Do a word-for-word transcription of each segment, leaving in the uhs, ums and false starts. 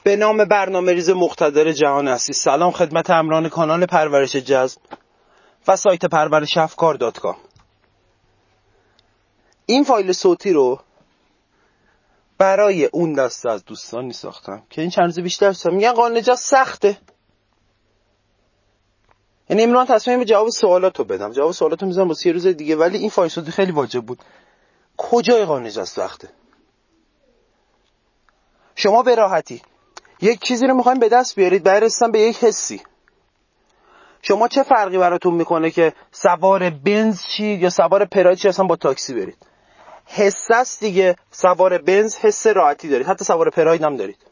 به نام برنامه ریز مقتدر جهان هستی. سلام خدمت همراهان کانال پرورش جذب و سایت پرورش افکار دات کام. این فایل صوتی رو برای اون دسته از دوستانی ساختم که این چند روز بیشتر ساختم میگن قانون نجات سخته. یعنی امروز تصمیم به جواب سوالاتو بدم. جواب سوالاتو میذارم واسه یه روز دیگه، ولی این فایل صوتی خیلی واجب بود. کجای قانون نجات سخته؟ شما به راحتی یک چیزی رو میخوایم به دست بیارید، برای رسیدن به یک حسی. شما چه فرقی براتون میکنه که سوار بنز چید یا سوار پراید چید اصلا با تاکسی برید؟ حس است دیگه. سوار بنز حس راحتی دارید، حتی سوار پراید هم دارید.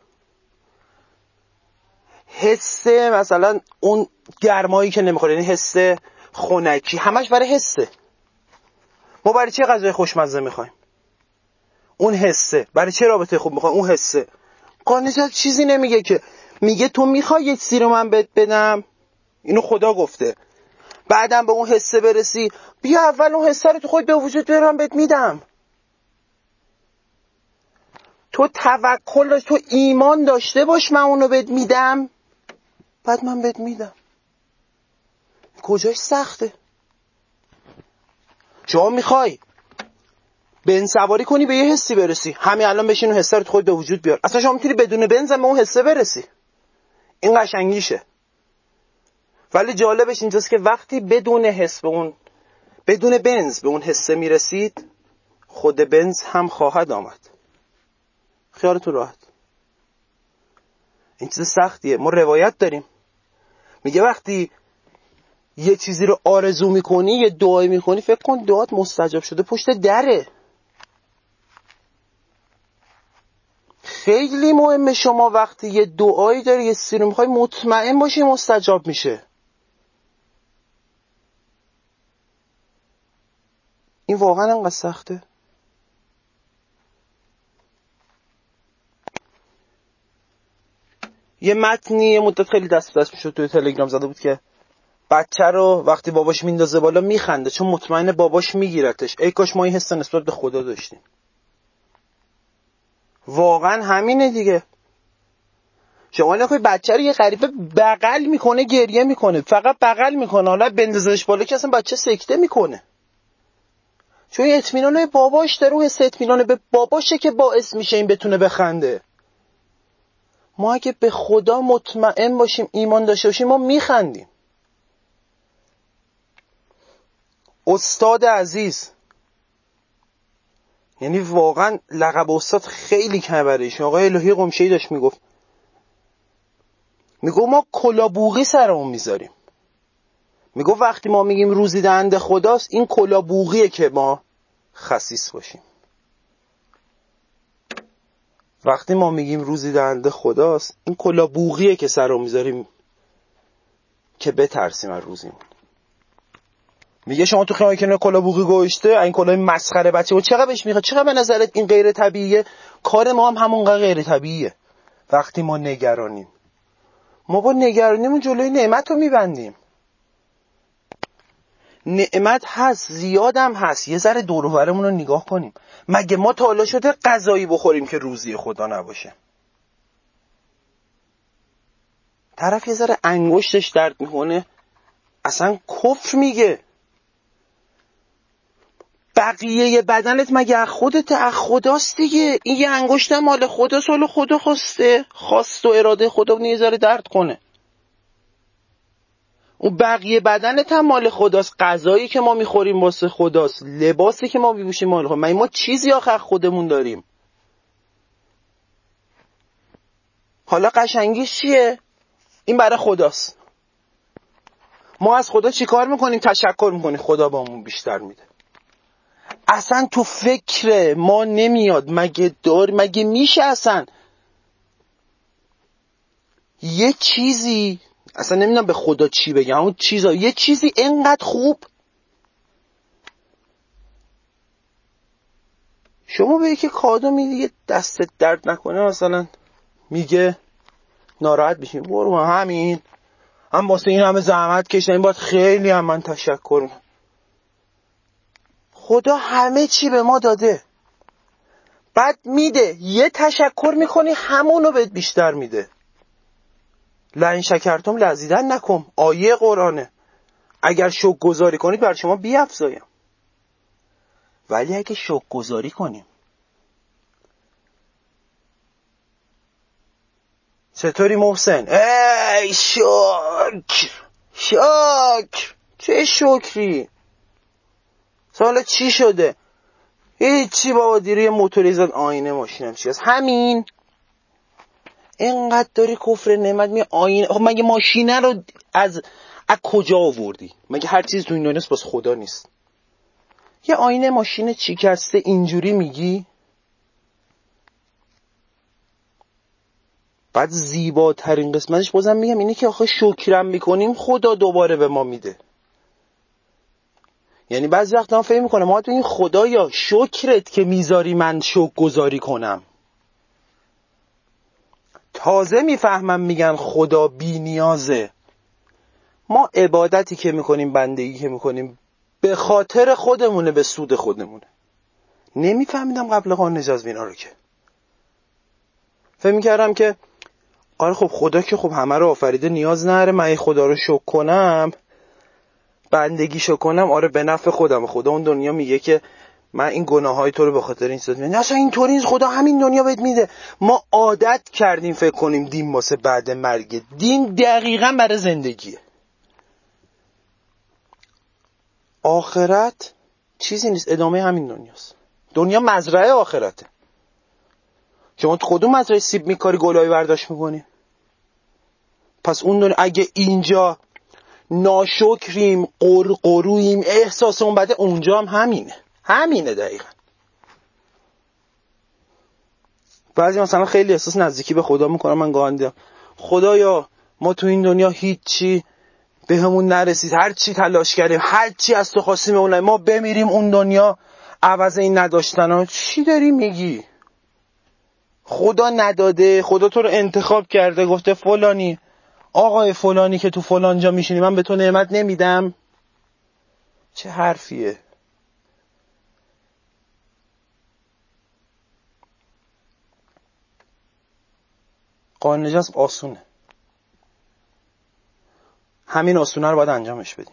حس مثلا اون گرمایی که نمیخوره، یعنی حس خنکی، همش برای حسه. ما برای چه غذای خوشمزه میخوایم؟ اون حسه. برای چه رابطه خوب میخوایم؟ اون حسه. قانون نجات چیزی نمیگه که میگه تو میخوای یک چیزی رو من بهت بدم، اینو خدا گفته، بعدم به اون حسه برسی، بیا اول اون حسه رو تو خود به وجود بیارم بهت میدم. تو توکل داشت، تو ایمان داشته باش من اونو بهت میدم، بعد من بهت میدم. کجاش سخته؟ شما میخوای بنز سواری کنی به یه حسی برسی، همین الان بشین اون حسه رو تو خود به وجود بیار. اصلا شما میتونی بدون بنز هم به اون حسه برسی. این قشنگیشه. ولی جالبش اینجاست که وقتی بدون حس به اون بدون بنز به اون حسه میرسید، خود بنز هم خواهد آمد. خیالتون راحت. این چیز سختیه. ما روایت داریم میگه وقتی یه چیزی رو آرزو میکنی، یه دعایی میکنی، فکر کن دعات مستجاب شده پشت دره. خیلی مهمه شما وقتی یه دعایی داری، یه چیزی رو میخوای، مطمئن باشی مستجاب میشه. این واقعا انقدر سخته؟ یه متنی یه مدت خیلی دست به دست میشد توی تلگرام زده بود که بچه رو وقتی باباش میندازه بالا میخنده چون مطمئنه باباش میگیرتش. ای کاش ما این حس نسبت به خدا داشتیم. واقعا همینه دیگه. شما نکنی بچه رو یه غریبه بغل میکنه گریه میکنه، فقط بغل میکنه، حالا بندازش بالا که اصلا بچه سکته میکنه، چون اطمینان باباش داره. اون حس اطمینان به باباشه که باعث میشه این بتونه بخنده. ما اگه به خدا مطمئن باشیم، ایمان داشته باشیم، ما میخندیم. استاد عزیز، یعنی واقعا لقب استاد خیلی کمه برایش. آقای الهی قمشه‌ای داشت میگفت میگو ما کلابوغی سرمون میذاریم. میگو وقتی ما میگیم روزی دهنده خداست، این کلابوغیه که ما خسیس باشیم. وقتی ما میگیم روزی دهنده خداست، این کلابوغیه که سرمون میذاریم که بترسیم از روزیمون. میگه شما تو خیابون کنار کلابوغی گوشته، این کلاه مسخره بچه و چقدر بهش میخواد، چقدر به نظرت این غیر طبیعیه؟ کار ما هم همونقدر غیر طبیعیه. وقتی ما نگرانیم، ما با نگرانیمون جلوی نعمت رو میبندیم. نعمت هست، زیادم هست. یه ذره دور و برمون رو نگاه کنیم. مگه ما تا حالا شده غذایی بخوریم که روزی خدا نباشه؟ طرف یه ذره انگشتش درد میکنه اصلا کفر میگه. بقیه بدنت مگه از خودت؟ از خداست دیگه. این یه انگشت مال خداست، ولی خدا خواسته، خواست و اراده خدا یه ذره درد کنه. اون بقیه بدنت هم مال خداست. غذایی که ما میخوریم واسه خداست، لباسی که ما میپوشیم مال خداست. مگه ما چیزی آخر خودمون داریم؟ حالا قشنگیش چیه؟ این برای خداست. ما از خدا چی کار میکنیم؟ تشکر میکنیم خدا بهمون بیشتر میده. اصلا تو فکر ما نمیاد. مگه دار مگه میشه اصلا یه چیزی، اصلا نمیدونم به خدا چی بگم، اون چیزا یه چیزی اینقدر خوب شما به یکی کادو میدی دستت درد نکنه، مثلا میگه ناراحت بشین، برو همین هم واسه این همه زحمت کشیدن، این باید خیلی هم من تشکر کنم. خدا همه چی به ما داده. بعد میده، یه تشکر میکنی همونو بهت بیشتر میده. لئن شکرتم لازیدن نکم، آیه قرآنه. اگر شکر گذاری کنید بر شما بیفزایم. ولی اگه شکر گذاری کنیم، چطوری محسن؟ ای شکر شکر، چه شکری؟ سالا چی شده؟ هیچی بابا، دیره یه موتوری زد آینه ماشینم چی هست همین. اینقدر داری کفر نعمت می آینه. خب مگه ماشینه رو از از کجا آوردی؟ مگه هر چیز تو این دنیا باز خدا نیست؟ یه آینه ماشین شکسته اینجوری میگی؟ بعد زیباترین قسمتش بازم میگم اینه که آخه شکرم میکنیم خدا دوباره به ما میده. یعنی بعضی وقتا من فکر میکنم ما تو این خدایا شکرت که میذاری من شکر گذاری کنم. تازه میفهمم میگن خدا بی نیازه. ما عبادتی که میکنیم، بندگی که میکنیم به خاطر خودمونه، به سود خودمونه. نمیفهمیدم قبل قرآن نجاز بینا رو، که فکر میکردم که آره خب خدا که خب همه رو آفریده، نیاز نره من خدا رو شکر کنم، بندگیشو کنم، آره به نفع خودم. خدا اون دنیا میگه که من این گناههای تو رو به خاطر این چیز میدم. اصلا اینطوری نیست، خدا همین دنیا بهت میده. ما عادت کردیم فکر کنیم دین واسه بعد مرگ. دین دقیقاً برای زندگیه. آخرت چیزی نیست، ادامه همین دنیاست. دنیا مزرعه آخرته. شما تو کدوم مزرعه سیب میکاری گلای برداشت میکنی؟ پس اون دنیا اگه اینجا ناشکریم، قرقرویم، احساس اون بده، اونجا هم همینه. همینه دقیقا. بعضی مثلا خیلی احساس نزدیکی به خدا میکنم. من گاهی دیدم خدایا ما تو این دنیا هیچی به همون نرسید، هر چی تلاش کردیم، هر چی از تو خواستیم اون ما بمیریم اون دنیا عوض این نداشتن ها. چی داری میگی؟ خدا نداده، خدا تو رو انتخاب کرده، گفته فلانی آقای فلانی که تو فلان جا میشینی من به تو نعمت نمیدم. چه حرفیه؟ قانون جذب آسونه، همین آسونه رو باید انجامش بدیم.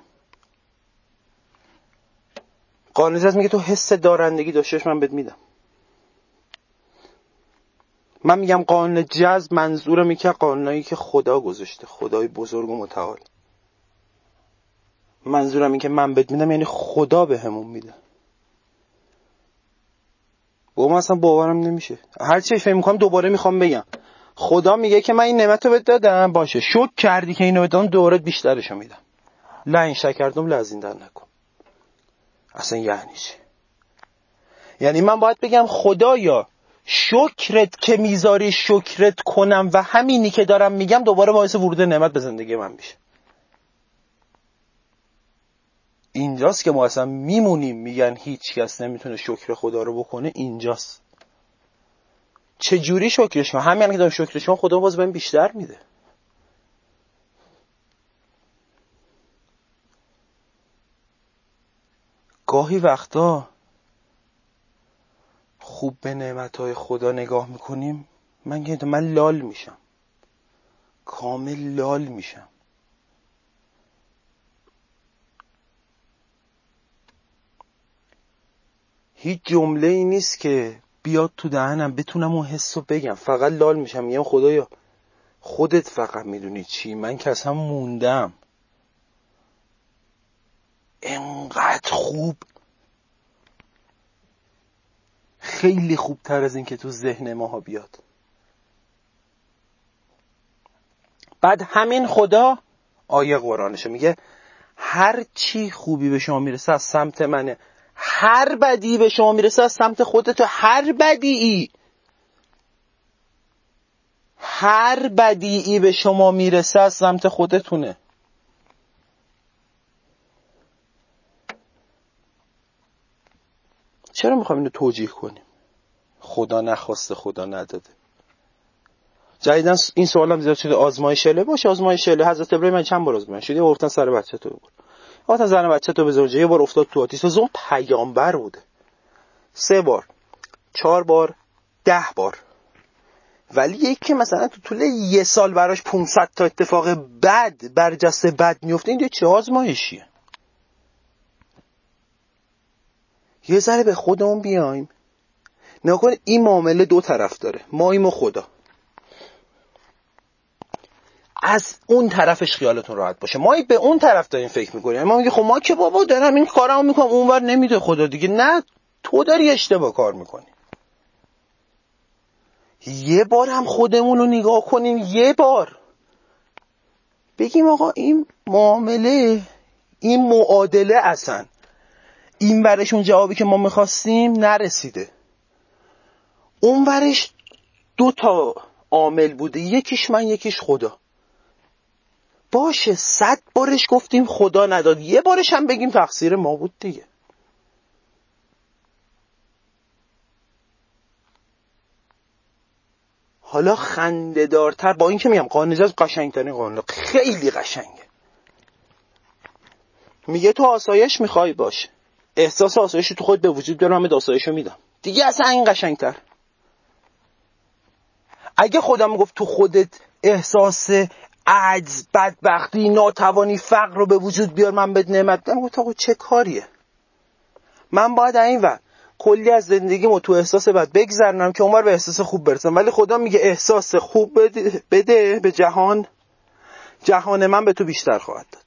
قانون جذب میگه تو حس دارندگی داشتهش من بهت میدم. من میگم قانون جذب منظورم اینه که قانونایی که خدا گذاشته، خدای بزرگ و متعال. منظورم اینه که من بهت میدم یعنی خدا به همون میده. با من اصلا باورم نمیشه. هر چی فکر میکنم دوباره میخوام بگم خدا میگه که من این نعمت رو بهت دادم، باشه شکر کردی که اینو بهت دادم، دوباره بیشترشو میدم. لئن شکرتم لازیدن نکم. اصلا یعنی چی؟ یعنی من باید بگم خدایا شکرت که میذاری شکرت کنم و همینی که دارم میگم دوباره باعث ورود نعمت به زندگی من میشه. اینجاست که ما اصلا میمونیم میگن هیچ کس نمیتونه شکر خدا رو بکنه. اینجاست. چه جوری شکرش کنم؟ همین که دارم شکرش کنم خدا باز بهم بیشتر میده. گاهی وقتا خوب به نعمتهای خدا نگاه میکنیم، من که من لال میشم، کامل لال میشم. هیچ جمله ای نیست که بیاد تو دهنم بتونم اون حسو بگم، فقط لال میشم. میگم خدایا خودت فقط میدونی چی، من که اصلا موندم. انقدر خوب، خیلی خوبتر از این که تو ذهن ماها بیاد. بعد همین خدا آیه قرآنشه میگه هر چی خوبی به شما میرسه از سمت منه، هر بدی به شما میرسه از سمت خودت. هر بدی هر بدی به شما میرسه از سمت خودتونه. چرا میخوایم اینو توجیه کنیم؟ خدا نخواسته، خدا نداده. جدیدن این سوالم زیاد شده، آزمایش اله باشه، آزمایش اله. حضرت ابراهیم من چند بار آزمایش شده، گفتن سر بچه تو ببر، گفتن زن بچه تو بذار. یه بار افتاد تو آتیش، اون پیامبر بوده. سه بار، چهار بار ده بار. ولی یکی که مثلا تو طول یه سال براش پانصد تا اتفاق بد برجسته بد میفته، این چه آزمایشیه؟ یه ذره به خودمون بیایم نکن. این معامله دو طرف داره، ماییم و خدا. از اون طرفش خیالتون راحت باشه. ما به اون طرف داریم فکر میکنیم، ما میگه خب ما که بابا دارم این کارامو میکنم، اونور نمیده خدا دیگه. نه، تو داری اشتباه کار میکنی. یه بار هم خودمون رو نگاه کنیم، یه بار بگیم آقا این معامله، این معادله اصلا این ورش اون جوابی که ما میخواستیم نرسیده، اون ورش دو تا عامل بوده، یکیش من یکیش خدا. باشه صد بارش گفتیم خدا نداد، یه بارش هم بگیم تقصیر ما بود دیگه. حالا خنده‌دارتر، با این که میگم قانون نجات قشنگترین قانون، خیلی قشنگه. میگه تو آسایش میخوای باش، احساس آسایش تو خود به وجود بیار، من آسایشو میدم دیگه. اصلا این قشنگتر. اگه خدا میگفت تو خودت احساس عجز، بدبختی، ناتوانی، فقر رو به وجود بیار، من بهت نعمت بدم، گفت آقا چه کاریه؟ من باید این وقت کلی از زندگیمو تو احساس بد بگذرونم که عمر به احساس خوب برسم. ولی خدا میگه احساس خوب بده, بده به جهان، جهان من به تو بیشتر خواهد داد.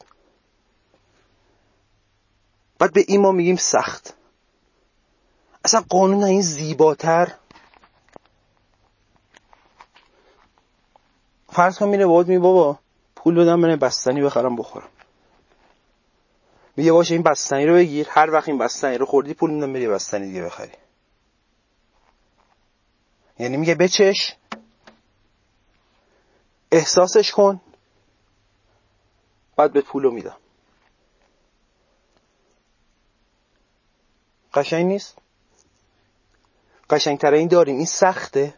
بعد به این ما میگیم سخت. اصلا قانون این زیباتر. فرض کن میره باید می بابا پول بدم من بستنی بخرم بخورم. میگه باشه این بستنی رو بگیر، هر وقت این بستنی رو خوردی پول میدم بری بستنی دیگه بخری. یعنی میگه بچش، احساسش کن، بعد به پولو میدم. قشنگ نیست؟ قشنگتر این داریم. این سخته.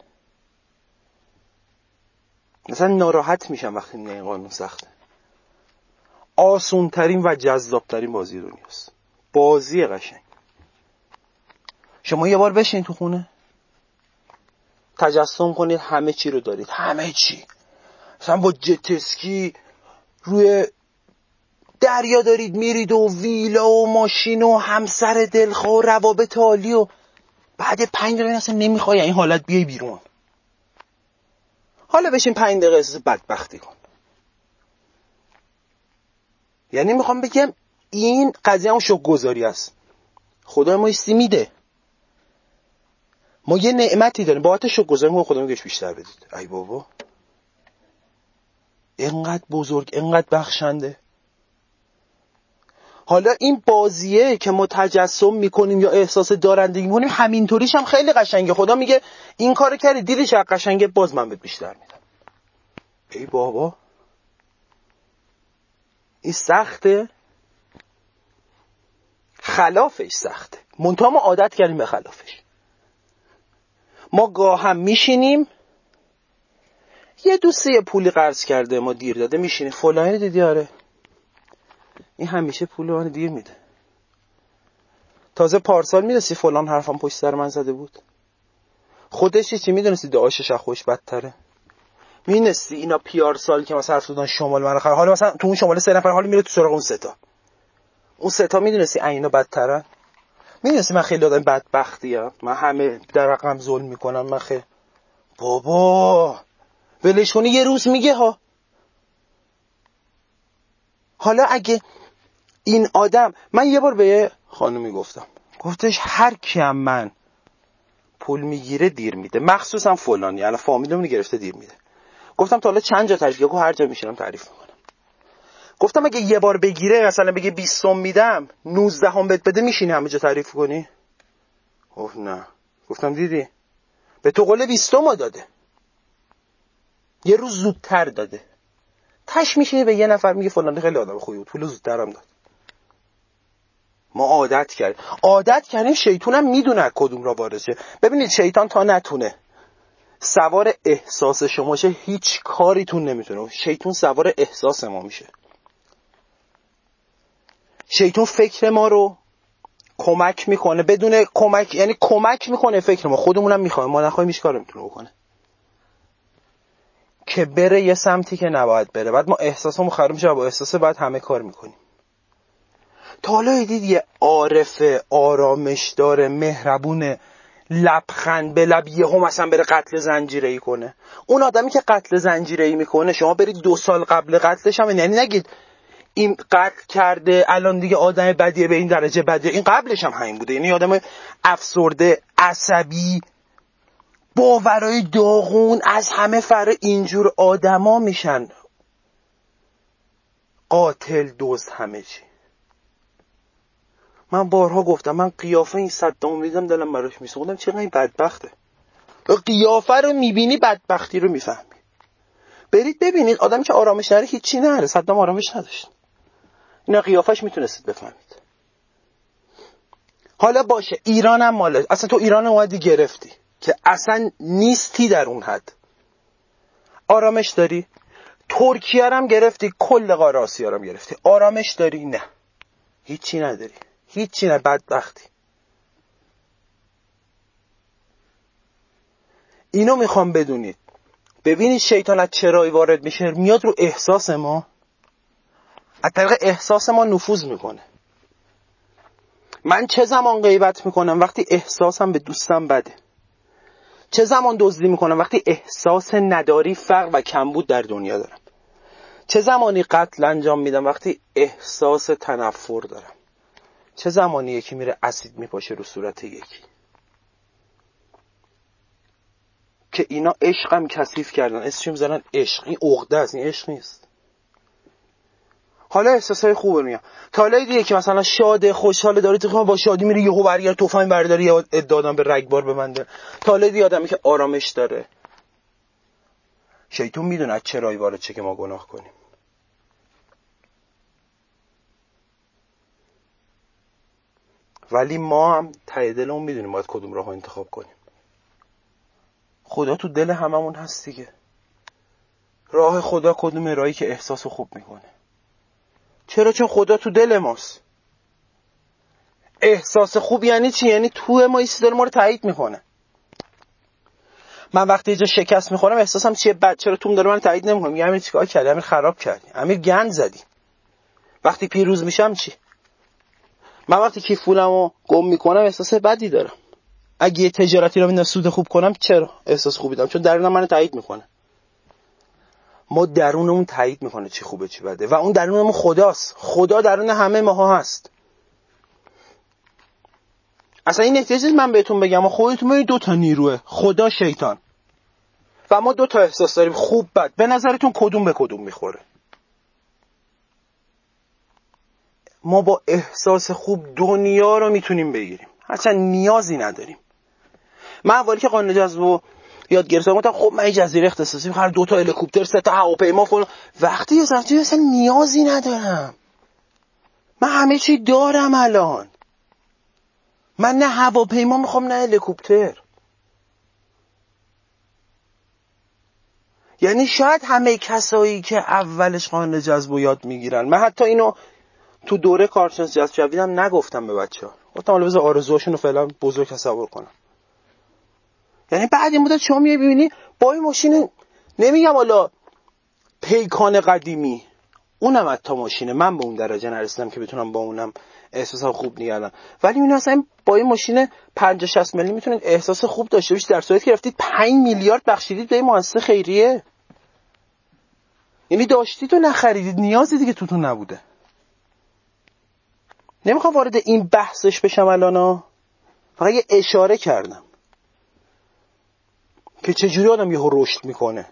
مثلا ناراحت میشم وقتی میگه این قانون سخته. آسون ترین و جذاب ترین بازی دنیاست. بازی قشنگ. شما یه بار بشین تو خونه تجسم کنید همه چی رو دارید، همه چی. مثلا با جت اسکی روی دریا دارید میرید و ویلا و ماشین و همسر دلخواه و روابط عالی، و بعد پنج دقیقه اصلا نمیخوای این حالت بیای بیرون. حالا بشین پنج دقیقه احساس بدبختی کن. یعنی میخوام بگم این قضیه هم شکرگزاری است. خدا ما ایستی میده. ما یه نعمتی داریم، باهاش شکرگزاری کنیم، خدا میگهش بیشتر بدید. ای بابا اینقدر بزرگ، اینقدر بخشنده. حالا این بازیه که ما تجسم میکنیم یا احساس دارندگی میکنیم، همینطوریش هم خیلی قشنگه. خدا میگه این کارو کردی، دیدی چقدر قشنگه، باز من بهت بیشتر میدم. ای بابا این سخته، خلافش سخته. منتها ما عادت کردیم به خلافش. ما گاه هم میشینیم، یه دوستی یه پولی قرض کرده ما دیر داده، میشینیم فلانی دیدی آره این همیشه پول من دیر میده. تازه پارسال میرسی فلان حرفم پشت سر من زده بود. خودش چی میدونستی دعاشش از خوش بدتره؟ میدونستی اینا پیار سال که مثلا حرف دادن شمال من خر، حالا مثلا تو اون شمال سه نفر حالا میره تو سراغ اون سه تا، اون سه تا میدونستی اینا بدترن؟ میدونستی من خیلی آدم بدبختی ام، من همه در رقم ظلم میکنم، من خیلی بابا ولش کنی یه روز میگه ها. حالا اگه این آدم، من یه بار به یه خانومی گفتم، گفتش هر کیم من پول میگیره دیر میده، مخصوصا فلانی، یعنی فامیلمون گرفته دیر میده. گفتم تا حالا چند جا تعریف کردم؟ هر جا میشینم تعریف میکنم. گفتم اگه یه بار بگیره مثلا بگه بیست تومن میدم، نوزده هم بهت بده، میشینی همه جا تعریف کنی؟ گفت نه. گفتم دیدی به تو قول بیست تومن داده، یه روز زودتر داده، تش میشینی به یه نفر میگه فلانی خیلی آدم خوبی بود پول زودترم داد. ما عادت کردیم، عادت کردیم. شیطانم میدونه کدوم را وارد شه. ببینید شیطان تا نتونه سوار احساس شما شه، هیچ کاریتون نمیتونه. شیطان سوار احساس ما میشه. شیطان فکر ما رو کمک میکنه، بدون کمک یعنی کمک میکنه فکر ما، خودمونم میخوایم، ما نخوایم هیچ کاری میتونه بکنه که بره یه سمتی که نباید بره. بعد ما احساسمون خراب میشه، با احساس بعد همه کار میکنیم. تا حالا دید یه عارف آرامش داره، مهربونه، لبخند به لب یهو مثلا بره قتل زنجیره‌ای کنه؟ اون آدمی که قتل زنجیره‌ای میکنه شما برید دو سال قبل قتلش هم یعنی نگید این قتل کرده الان دیگه آدم بدیه به این درجه بدیه، این قبلش هم همین بوده. یعنی آدم افسرده، عصبی، باورای داغون، از همه فر اینجور آدما میشن قاتل، دزد، همه چی. من بارها گفتم من قیافه این صدام میدم دلم براش میسوختم، چقدر این بدبخته. قیافه رو میبینی بدبختی رو میفهمی. برید ببینید آدمی که آرامش نره هیچی نره. صدام آرامش نداشت، اینا قیافش میتونستید بفهمید. حالا باشه ایران هم ماله، اصلا تو ایران اومدی گرفتی که اصلا نیستی در اون حد، آرامش داری؟ ترکیه هم گرفتی، کل قاره آسیا هم گرفتی، آرامش داری؟ نه، هیچی نداری، هیچی نه، بدبختی. اینو میخوام بدونید. ببینید شیطان از چرایی وارد میشه، میاد رو احساس ما، از طریق احساس ما نفوذ میکنه. من چه زمان غیبت میکنم؟ وقتی احساسم به دوستم بده. چه زمان دزدی میکنم؟ وقتی احساس نداری، فقر و کمبود در دنیا دارم. چه زمانی قتل انجام میدم؟ وقتی احساس تنفر دارم. چه زمانی یکی میره اسید میپاشه رو صورت یکی؟ که اینا عشقم کثیف کردن، اسمش میذارن عشق. این عقده است، این عشق نیست. حالا احساسای خوبه میگم. تا حالا دیگه که مثلا شاده، خوشحال، داره تو با شادی میره یهو برگرد تفنگ برداره یا ادعا به رگبار ببنده. تا حالا دیگه آدمی که آرامش داره. شیطان میدونه از چرایی وارد چه که ما گناه کنیم. ولی ما هم ته دلمون میدونیم باید کدوم راه انتخاب کنیم. خدا تو دل هممون هست دیگه. راه خدا کدومه؟ راهی که احساسو خوب میکنه. چرا؟ چون خدا تو دل ماست. احساس خوب یعنی چی؟ یعنی تو ما ایسی داره ما رو تایید میکنه. من وقتی یه جا شکست میخورم احساسم چیه؟ بد. چرا توم داره من تایید نمیکنه؟ میگه امیر چیکار کردی؟ امیر خراب کردی، امیر گند زدی. وقتی پیروز میشم چی؟ من وقتی کیف پولمو گم میکنم احساس بدی دارم. اگه یه تجارتی رو بندازم سود خوب کنم، چرا احساس خوبی دارم؟ چون درونم منو تایید میکنه. ما درونمون تایید میکنه چی خوبه چی بده، و اون درونمون خداست. خدا درون همه ماها هست. اصلا این احتیاج نیست من بهتون بگم، خودتون ببینید دو تا نیروه، خدا، شیطان. و ما دو تا احساس داریم، خوب بد. به نظرتون کدوم به کدوم میخوره؟ ما با احساس خوب دنیا رو میتونیم بگیریم، هرچند نیازی نداریم. من اولی که قانون جذب یاد گرفتم گفتم خب من جزیره اختصاصی می‌خوام، دو تا هلیکوپتر، سه تا هواپیما فلان. وقتی یه سمتی اصلا نیازی ندارم. من همه چی دارم الان. من نه هواپیما میخوام نه هلیکوپتر. یعنی شاید همه کسایی که اولش قانون جذب یاد میگیرن، من حتی اینو تو دوره کارشناسی جذب جویدم نگفتم به بچه‌ها، گفتم حالا بذار آرزوهاشون رو فعلا بزرگ تصور کنم. یعنی بعد این مدت شما میبینی با این ماشین، نمیگم حالا پیکان قدیمی، اونم حتی ماشینه، من به اون درجه نرسیدم که بتونم با اونم احساسا خوب نگردم، ولی میبینی اصلا با این ماشین پنجاه شصت میلیون میتونید احساس خوب داشته باشید، در صورتی که رفتید پنج میلیارد بخشیدید به این مؤسسه خیریه. یعنی داشتید و نخریدید، نیازی دیگه توتون نبوده. نمیخوام وارد این بحثش بشم الان، فقط یه اشاره کردم که چجوری آدم یهو رشد میکنه.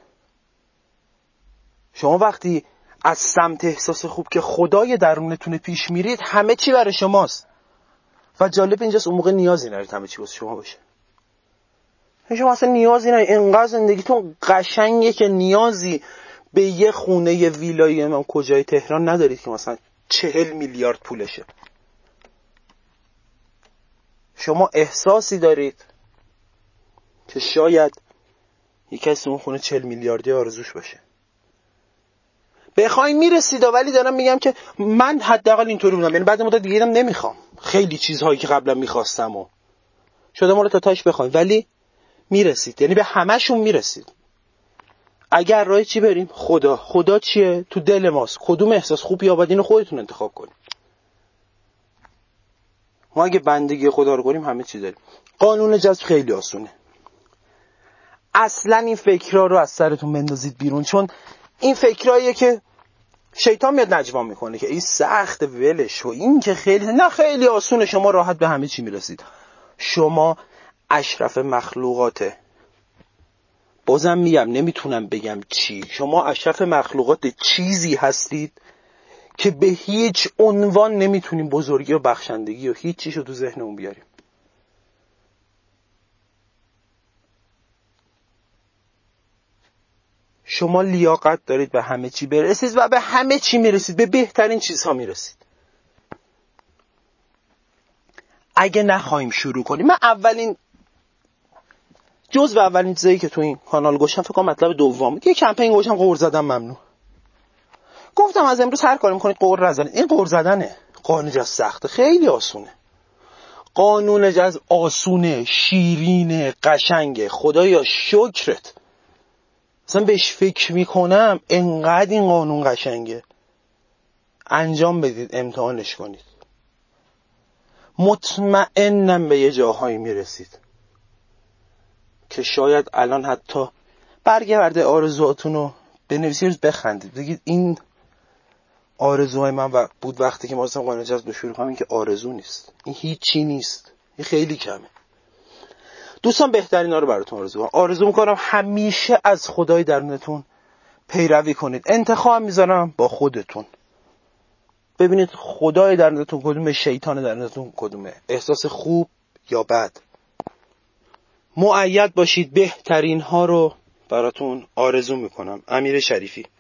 شما وقتی از سمت احساس خوب که خدای درونتون پیش میرید، همه چی برای شماست. و جالب اینجاست اون موقع نیازی ندارید همه چی واسه شما باشه. شما اصلا نیازی ندارید، انقدر زندگیتون قشنگه که نیازی به یه خونه یه ویلای من کجای تهران ندارید که مثلا چهل میلیارد پولشه. شما احساسی دارید که شاید یکی از اون خونه چهل میلیاردی آرزوش باشه. بخوایم میرسید، ولی دارم میگم که من حداقل اینطوری بودم. یعنی بعد مدت دیگه دیدم نمیخوام. خیلی چیزهایی که قبلا میخواستم و شده مال تا تاش بخوایم، ولی میرسید، یعنی به همه‌شون میرسید. اگر راه چی بریم؟ خدا. خدا چیه؟ تو دل ماست. کدوم احساس خوب یا بد اینو خودتون انتخاب کنید. ما اگه بندگی خدا رو کنیم همه چی داریم. قانون جذب خیلی آسونه. اصلا این فکرها رو از سرتون بندازید بیرون، چون این فکراییه که شیطان میاد نجوا میکنه که این سخت ولش و این که خیلی نه، خیلی آسونه، شما راحت به همه چی میرسید. شما اشرف مخلوقاته. بازم میگم نمیتونم بگم چی. شما اشرف مخلوقات چیزی هستید که به هیچ عنوان نمیتونیم بزرگی و بخشندگی و هیچ چیشو تو ذهنمون بیاریم. شما لیاقت دارید به همه چی برسید و به همه چی میرسید، به بهترین چیزها میرسید. اگه نخواهیم شروع کنیم، من اولین جزء و اولین چیزایی که تو این کانال گوشم فکر کنم مطلب دوم بود، یه کمپین گوشم قور زدن ممنوع. گفتم از امروز هر کاری میکنید قور نزنید. این قور زدنه. قانون جذب سخته، خیلی آسونه. قانون جذب آسونه، شیرینه، قشنگه. خدایا شکرت. مثلا بهش فکر میکنم انقدر این قانون قشنگه. انجام بدید، امتحانش کنید. مطمئنم به یه جاهایی میرسید که شاید الان حتی برگرده آرزوهاتون رو بنویسید، بخندید، بگید این آرزوهای من بود وقتی که ما اصلا قانون جذب رو شروع کنیم. این که آرزو نیست، این هیچی نیست، این خیلی کمه. دوستان بهترین ها رو براتون آرزو کنم. آرزو میکنم همیشه از خدای درونتون پیروی کنید. انتخاب میذارم با خودتون. ببینید خدای درونتون کدومه، شیطان درونتون کدومه، احساس خوب یا بد. مؤید باشید. بهترین ها رو براتون آرزو میکنم. امیر شریفی.